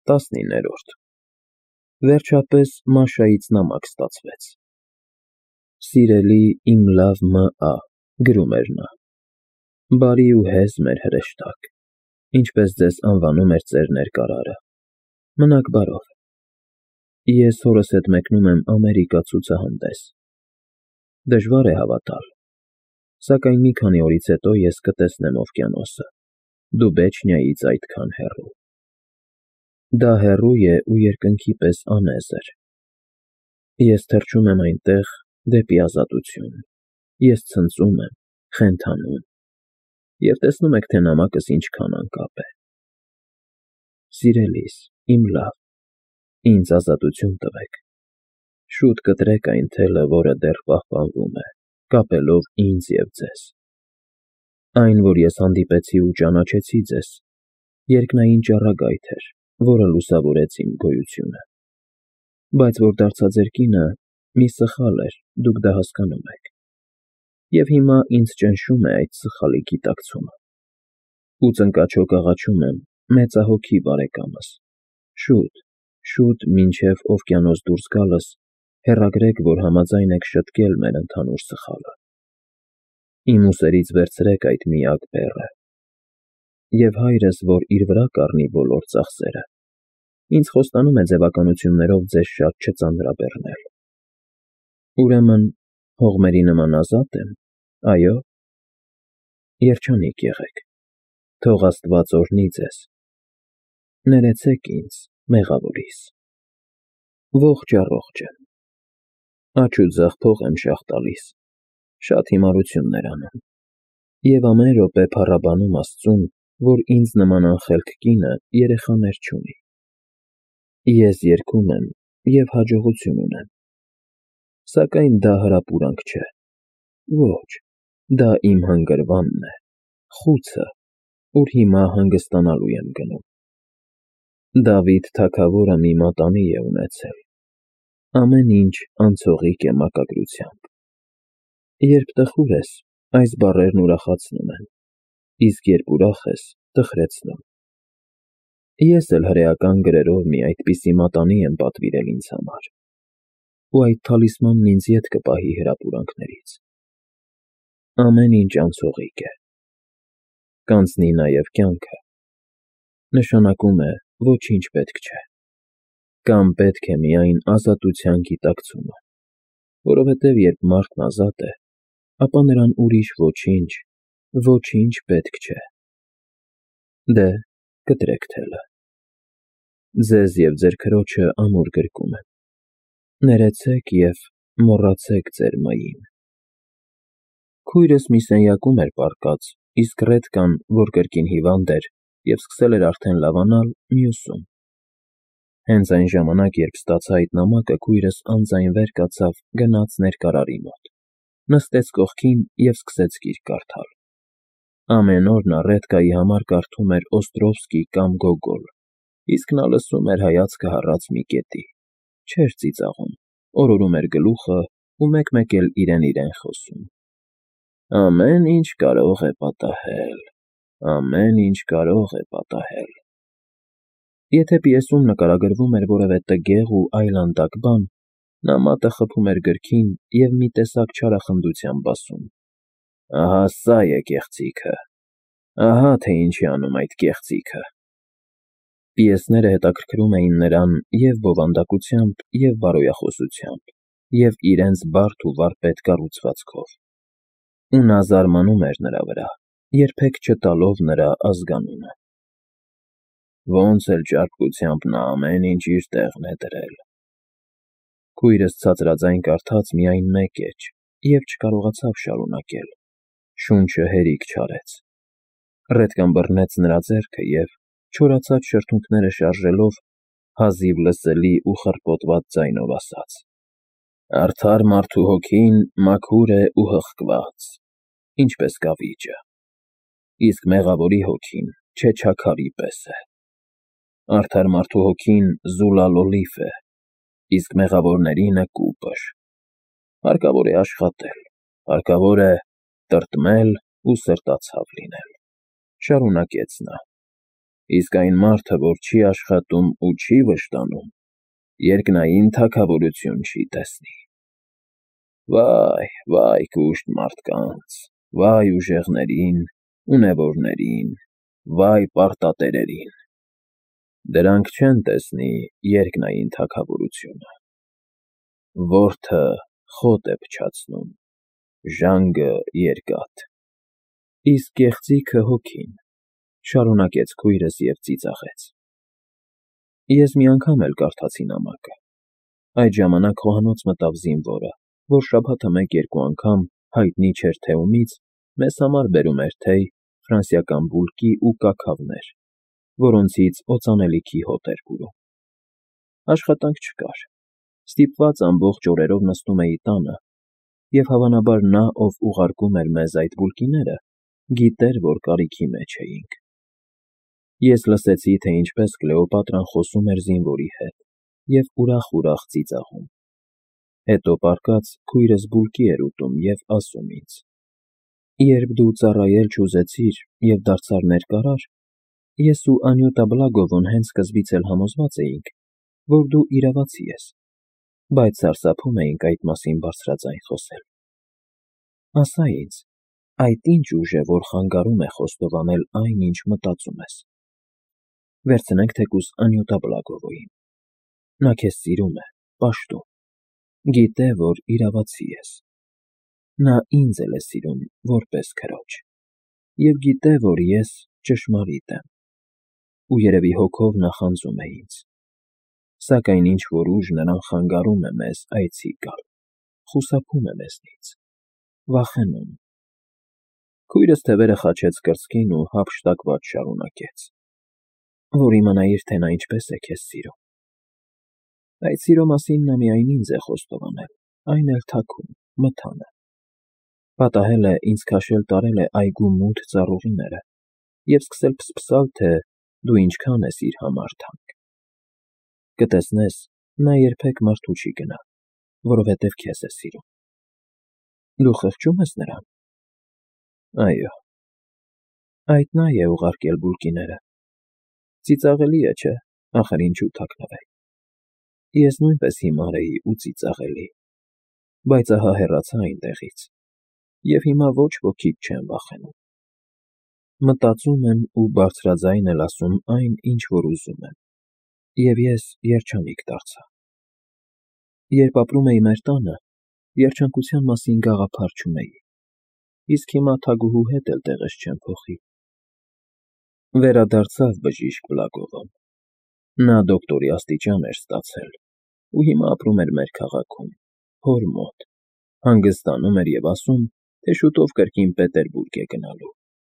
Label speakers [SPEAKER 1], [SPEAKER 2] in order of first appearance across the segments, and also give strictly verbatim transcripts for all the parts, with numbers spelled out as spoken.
[SPEAKER 1] տասնիններորդ Վերջապես Մաշայից նամակ ստացվեց. Սիրելի իմ լավ Մ.Ա. գրում էր նա. Բարի ու հեզ մեր հրեշտակ, ինչպես ձեզ անվանում էր ձեր ներկարարը, մնաք բարով, ես հորս հետ մեկնում եմ Ամերիկա ցուցահանդես, դժվար է հավատալ, սակայն մի քանի օրից հետո ես կտեսնեմ օվկիանոսը, Դուբեչնիայից այդքան հեռու, դա հեռու է ու երկնքի պես անեզր, ես թռչում եմ այնտեղ դեպի ազատություն, ես ցնծում եմ, խենթանում, և տեսնում եք, թե նամակս ինչքան անկապ է, սիրելիս, իմ լավ, ինձ ազատություն տվեք, շուտ կտրեք այն թելը, որը դեռ պահպանվում է, կապելով ինձ և ձեզ, այն, որ ես հանդիպեցի ու ճանաչեցի ձեզ, երկնային ճառագայթ էր, որը լուսավորեց իմ գոյությունը, բայց որ դարձա ձեր կինը, մի սխալ էր, դուք դա հասկանում եք, և հիմա ինձ ճնշում է այդ սխալի գիտակցումը, ու ծնկաչոք աղաչում եմ, մեծահոգի բարեկամս, շուտ, շուտ մինչև օվկիանոս դուրս գալս, հեռագրեք, որ համաձայն եք շտկել մեր ընդհանուր սխալը, իմ ուսերից վերցրեք այդ միակ բեռը, և հայրս, որ իր վրա կառնի բոլոր ծախսերը, ինձ խոստանում է ձևականություններով ձեզ շատ չծանրաբեռնել, ուրեմն հողմերի նման ազատ եմ, այո՞, երջանիկ եղեք, թող Աստված օրհնի ձեզ, ներեցեք ինձ, մեղավորիս, ողջ առողջ եմ, աջ ու ձախ փող եմ շաղ տալիս, շատ հիմարություններ անում, և ամեն րոպե փառաբանում Աստծուն, որ ինձ նման անխելք կինը երեխաներ չունի, ես երգում եմ և հաջողություն ունեմ, սակայն դա հրապուրանք չէ, ոչ, դա իմ հանգրվանն է, խուցը, ուր հիմա հանգստանալու եմ գնում, Դավիթ թագավորը մի մատանի է ունեցել, ամեն ինչ անցողիկ է մակագրությամբ, երբ տխուր ես, այս բառերն ուրախացնում են, իսկ երբ ուրախ ես, տխրեցնում, ես էլ հրեական գրերով մի այդպիսի մատանի եմ պատվիրել ինձ համար, ու այդ թալիսմանն ինձ ետ կպահի հրապուրանքներից, ամեն ինչ անցողիկ է, կանցնի նաև կյանքը, նշանակում է ոչինչ պետք չէ, կամ պետք է միայն ազատության գիտակցումը, որովհետև երբ մարդն ազատ է, ապա նրան ուրիշ ոչինչ, ոչինչ պետք չէ, դե, կտրեք թելը, ձեզ և ձեր քրոջը ամուր գրկում եմ, ներեցեք և մոռացեք ձեր Մ.-ին, քույրս մի սենյակում էր պառկած, իսկ Ռետկան, որ կրկին հիվանդ էր և սկսել էր արդեն լավանալ, մյուսում, հենց այն ժամանակ, երբ ստացա այդ նամակը, քույրս անձայն վեր կացավ, գնաց ներկարարի մոտ, նստեց կողքին և սկսեց գիրք կարդալ, ամեն օր նա Ռետկայի համար կարդում էր Օստրովսկի կամ Գոգոլ, իսկ նա լսում էր հայացքը հառած մի կետի, չէր ծիծաղում, օրորում էր գլուխը ու մեկ֊մեկ էլ իրեն֊իրեն խոսում. ամեն ինչ կարող է պատահել, ամեն ինչ կարող է պատահել, եթե պիեսում նկարագրվում էր որևէ տգեղ ու այլանդակ բան, նա մատը խփում էր գրքին և մի տեսակ չարախնդությամբ ասում. ահա սա է կեղծիքը, ահա թե ինչ է անում այդ կեղծիքը, պիեսները հետաքրքրում էին նրան և բովանդակությամբ և բարոյախոսությամբ և իրենց բարդ ու վարպետ կառուցվածքով, ու նա զարմանում էր նրա վրա, երբեք չտալով նրա ազգանունը, ոնց էլ ճարպկությամբ նա ամեն ինչ իր տեղն է դրել, քույրս ցածրաձայն կարդաց միայն մեկ էջ և չկարողացավ շարունակել, շունչը հերիք չարեց, Ռետկան բռնեց նրա ձեռքը և, չորացած շրթունքները շարժելով, հազիվ լսելի ու խռպոտված ձայնով ասաց. արդար մարդու հոգին մաքուր է ու հղկված, ինչպես կավիճը, իսկ մեղավորի հոգին չեչաքարի պես է, արդար մարդու հոգին զուլալոլիվ է, իսկ մեղավորներինը կուպր, հարկավոր է աշխատել, հարկավոր է տրտմել ու սրտացավ լինել, շարունակեց նա, իսկ այն մարդը, որ չի աշխատում ու չի վշտանում, երկնային թագավորություն չի տեսնի։ Վայ, վայ կուշտ մարդկանց, վայ ուժեղներին, ունևորներին, վայ պարտատերերին, դրանք չեն տեսնի երկնային թագավորությունը։ Որդը խոտ է փչացնում, ժանգը երկաթ, իսկ գեղձիքը հոգին, շարունակեց քույրս և ծիծաղեց։ Ես մի անգամ էլ կարդացի նամակը։ Այդ ժամանակ խոհանոց մտավ զինվորը, որ շաբաթը մեկ֊երկու անգամ, հայտնի չէր թե ումից, մեզ համար բերում էր թեյ, ֆրանսիական բուլկի ու կաքավներ, որոնցից օծանելիքի հոտ էր կուրում։ Աշխատանք չկար, ստիպված ամբողջ օրերով նստում էի տանը, և հավանաբար նա, ով ուղարկում էր մեզ այդ բուլկիները, գիտեր, որ կարիքի մեջ էինք։ Ես լսեցի, թե ինչպես Կլեոպատրան խոսում էր զինվորի հետ և ուրախ֊ուրախ ծիծաղում։ Հետո պառկած քույրս բուլկի էր ուտում և ասում ինձ. «Երբ դու ծառայել չուզեցիր և դարձար ներկարար, ես ու Անյուտա Բլագովն հենց սկզբից էլ համոզված էինք, որ դու իրավացի ես, բայց սարսափում էինք այդ մասին բարձրաձայն խոսել։ Ասա ինձ, այդ ի՞նչ ուժ է, որ խանգարում է խոստովանել այն, ինչ մտածում ես։ Վերցնենք թեկուզ Անյուտա Բլագովոյին. նա քեզ սիրում է, պաշտում, գիտե, որ իրավացի ես։ Նա ինձ էլ է սիրում որպես քրոջ և գիտե, որ ես ճշմարիտ եմ, ու երևի հոգով նախանձում է ինձ, սակայն ինչ֊որ ուժ նրան խանգարում է մեզ այցի գալ, խուսափում է մեզնից, վախենում»։ Քույրս թևերը խաչեց կրծքին ու հափշտակված շարունակեց. «Որ իմանայիր, թե նա ինչպես է քեզ սիրում։ Այդ սիրո մասին նա միայն ինձ է խոստովանել, այն էլ թաքուն, մթանը։ Պատահել է ինձ քաշել տարել է այգու մութ ծառուղիները և սկսել փսփսալ, թե դու ինչքան ես իր համար թանկ։ Կտեսնես, նա երբեք մարդու չի գնա, որովհետև քեզ է սիրում։ Դու խղճո՞ւմ ես նրան։ Այո։ Այդ նա է ուղարկել բուլկիները։ Ծիծաղելի է, չէ՞, ախր ինչու թաքնվել։ Ես նույնպես հիմար էի ու ծիծաղելի, բայց ահա հեռացա այնտեղից, և հիմա ոչ ոքից չեմ վախենում։ Մտածում եմ ու բարձրաձայն էլ ասում այն, ինչ որ ուզում եմ, և ես երջանիկ դարձա։ Երբ ապրում էի մեր տանը, երջանկության մասին գաղափար չունեի, իսկ հիմա թագուհու հետ էլ տեղս չեմ փոխի։ Վերադարձավ բժիշկ Բլագովն։ Նա դոկտորի աստիճան էր ստացել ու հիմա ապրում էր մեր քաղաքում, հոր մոտ, հանգստանում էր և ասում, թե շուտով կրկին Պետերբուրգ է գնալու։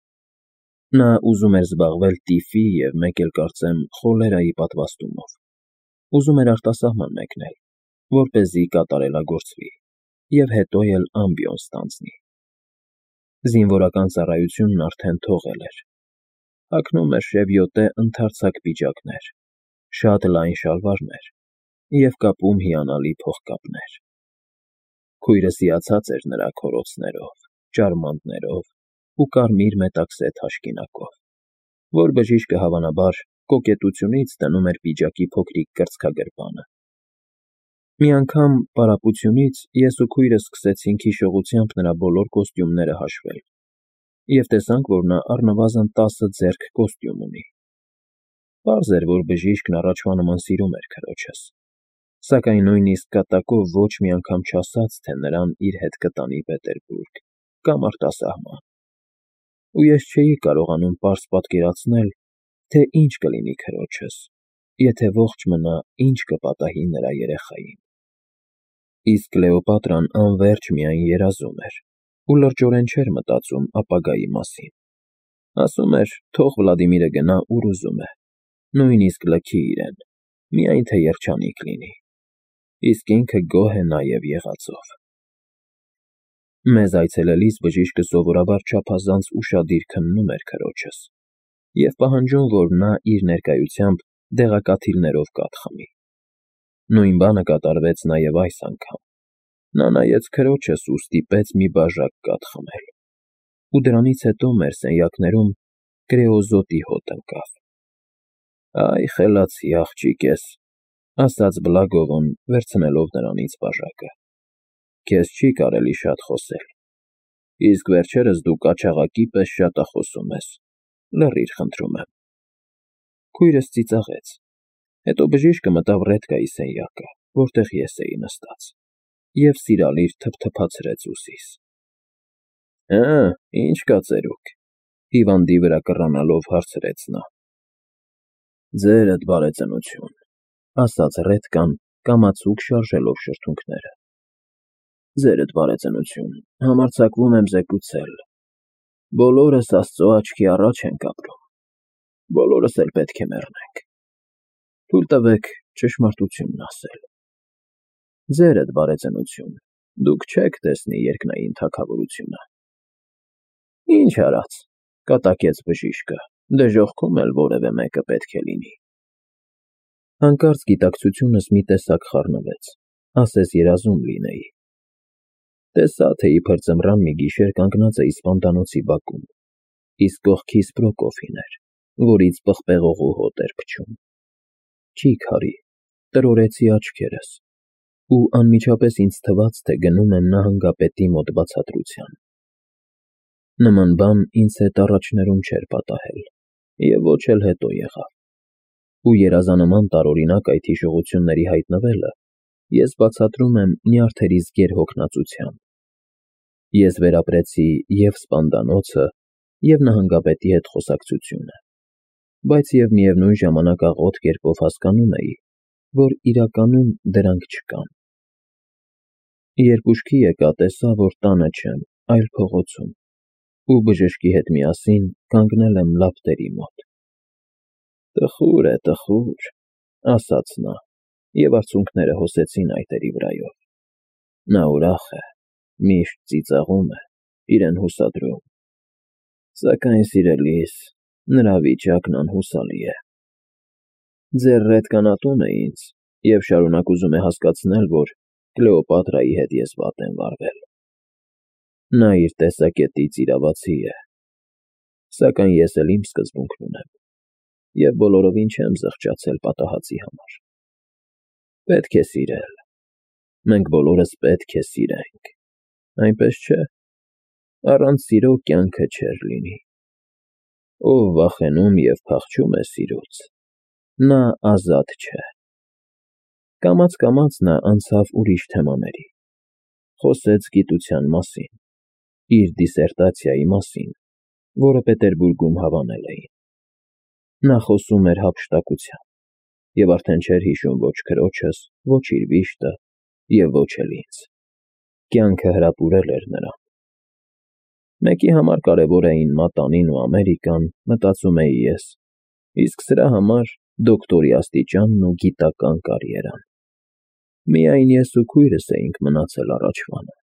[SPEAKER 1] Նա ուզում էր զբաղվել տիֆի և մեկ էլ, կարծեմ, խոլերայի պատվաստումով։ Ուզում էր արտասահման մեկնել, որպեսզի կատարելագործվի և հետո էլ ամբիոն ստանձնի։ Զինվորական ծառայությունն արդեն թողել էր։ Հագնում էր շևյոտե ընդարձակ պիջակներ, շատ լայն շալվարներ և կապում հիանալի փողկապներ։ Քույրս հիացած էր նրա քորոցներով, ճարմանտներով ու կարմիր մետաքսե թաշկինակով, որ բժիշկը հավանաբար կոկետությունից դնում էր պիջակի փոքրիկ կրծքագրպանը։ Մի անգամ պարապությունից ես ու քույրս սկսեցինք հիշողությամբ նրա բոլոր կոստյումները հաշվել և տեսանք, որ նա առնվազն տասը ձեռք կոստյում ունի։ Պարզ էր, որ բժիշկն առաջվա նման սիրում էր քրոջս, սակայն նույնիսկ կատակով ոչ մի անգամ չասաց, թե նրան իր հետ կտանի Պետերբուրգ կամ արտասահման։ Ու ես չէի կարողանում պարզ պատկերացնել, թե ինչ կլինի քրոջս, եթե ողջ մնա, ինչ կպատահի նրա երեխային։ Իսկ Կլեոպատրան անվերջ միայն երազում էր ու լրջորեն չէր մտածում ապագայի մասին։ Ասում էր, թող Վլադիմիրը գնա, ուր ուզում է, նույնիսկ լքի իրեն, միայն թե երջանիկ լինի, իսկ ինքը գոհ է նաև եղածով։ Մեզ այցելելիս բժիշկը սովորաբար չափազանց ուշադիր քննում էր քրոջս և պահանջում, որ նա իր ներկայությամբ դեղակաթիլներով կաթ խմի։ Նույն բանը կատարվեց նաև այս անգամ։ Նա նայեց քրոջս ու ստիպեց մի բաժակ կաթ խմել, ու դրանից հետո մեր սենյակներում կրեոզոտի հոտ ընկավ։ Այ խելացի աղջիկ ես, ասաց Բլագովն, վերցնելով նրանից բաժակը։ Քեզ չի կարելի շատ խոսել, իսկ վերջերս դու կաչաղակի պես շատախոսում ես, լռիր խնդրում եմ։ Քույրս ծիծաղեց, հետո բժիշկը մտավ ռեդկայի սենյակը, որտեղ ես էի նստած, և սիրալիր թփթփացրեց ուսիս։ Հը, ի՞նչ կա ծերուկ, հիվանդի վրա կռանալով հարցրեց նա։ Ձերդ բարեծնություն, ասաց ռեդկան, կամացուկ շարժելով շրթունքները։ Ձերդ բարեծնություն, համարձակվում եմ զեկուցել. բոլորս Աստծո աչքի առաջ ենք ապրում, բոլորս էլ պետք է մեռնենք։ Թույլ տվեք ճշմարտությունն ասել։ Ձերդ բարեծնություն, դուք չեք տեսնի երկնային թագավորությունը։ Ինչ արած, կատակեց բժիշկը, դժոխքում էլ որևէ մեկը պետք է լինի։ Հանկարծ գիտակցությունս մի տեսակ խառնվեց, ասես երազում լինեի։ Տեսա, թե իբր ձմռան մի գիշեր կանգնած էի սպանդանոցի բակում, իսկ կողքիս Պրոկոֆին էր, որից պղպեղողու հոտ էր փչում։ Չի քարի, տրորեցի աչքերս, ու անմիջապես ինձ թվաց, թե գնում եմ նահանգապետի մոտ բացատրության։ Նման բան ինձ հետ առաջներում չէր պատահել, և ոչ էլ հետո եղավ, ու երազանման տարօրինակ այդ հիշողությունների հայտնվելը ես բացատրում եմ նյարդերիս գերհոգնածությամբ։ Ես վերապրեցի և սպանդանոցը, և նահանգապետի հետ խոսակցությունը, բայց և միևնույն ժամանակ աղոտ կերպով հասկանում էի, որ իրականում դրանք չկան։ Երբ ուշքի եկա, տեսա, որ տանը չեմ, այլ փողոցում, ու բժշկի հետ միասին կանգնել եմ լապտերի մոտ։ Տխուր է, տխուր, ասաց նա, և արցունքները հոսեցին այտերի վրայով։ Նա ուրախ է, միշտ ծիծաղում է, իրեն հուսադրում։ Սակայն, սիրելիս, նրա վիճակն անհուսալի է։ Ձեր ռեդկան ատում է ինձ և շարունակ ուզում է հասկացնել, որ Կլեոպատրայի հետ ես վատ եմ վարվել։ Նա իր տեսակետից իրավացի է, սակայն ես էլ իմ սկզբունքն ունեմ, և բոլորովին չեմ զղջացել պատահածի համար։ Պետք է սիրել, մենք բոլորս պետք է սիրենք, այնպես չէ՞։ Առանց սիրո կյանքը չէր լինի։ Ով վախենում և փախչում է սիրուց, նա ազատ չէ։ Կամաց-կամաց նա անցավ ուրիշ թեմաների, խոսեց գիտության մասին, իր դիսերտացիայի մասին, որը Պետերբուրգում հավանել էին։ Նա խոսում էր հափշտակությամբ, և արդեն չէր հիշում ոչ քրոջս, ոչ իր վիշտը, և ոչ էլ ինձ։ Կյանքը հրապուրել էր նրան։ Մեկի համար կարևոր էին մատանին ու Ամերիկան, մտածում էի ես, իսկ սրա համար դոկտորի աստիճանն ու գիտական կարիերան։ Միայն ես ու քույրս էինք մնացել առաջվանը։